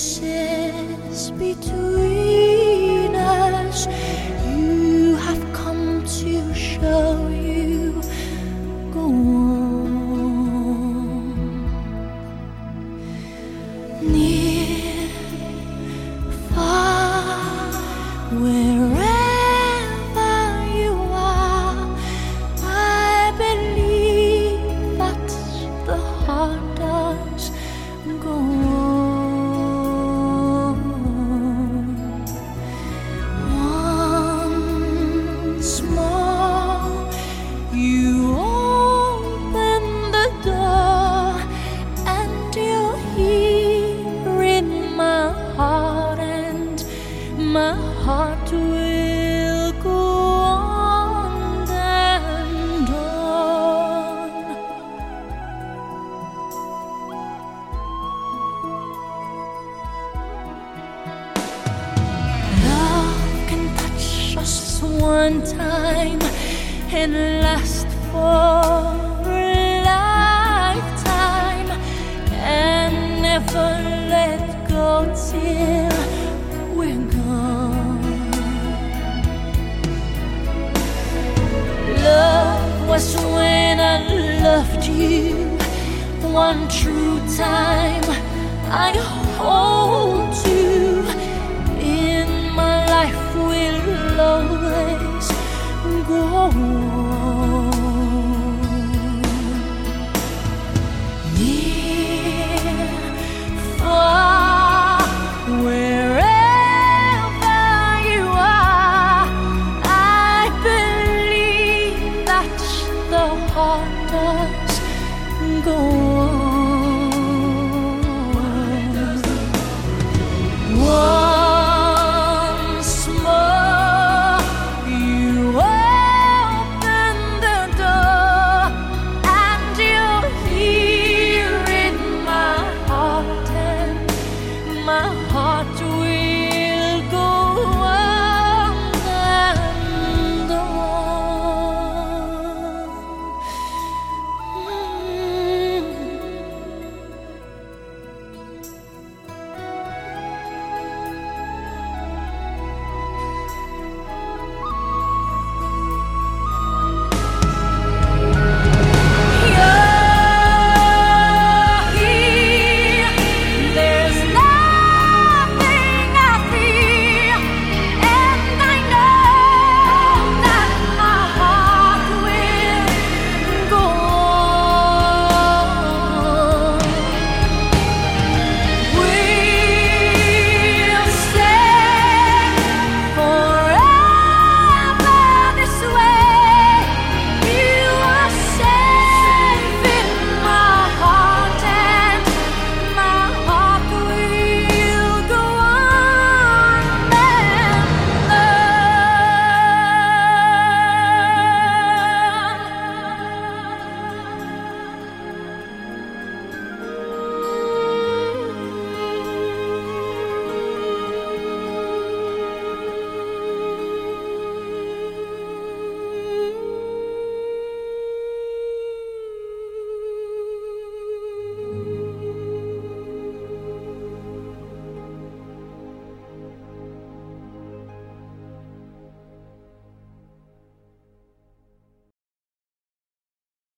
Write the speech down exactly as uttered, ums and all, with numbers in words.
spaces between us. You have come to show you. Go on. Near, far, wherever you are, I believe that the heart does go on. Once more, you open the door, and you're here in my heart, and my heart will go on and on. Love can touch us one time and last for a lifetime, and never let go till we're gone. Love was when I loved you one true time. I hold you in my life, will always go on. Near, far, wherever you are, I believe that the heart does go on. Once more, you open the door, and you're here in my heart, and my heart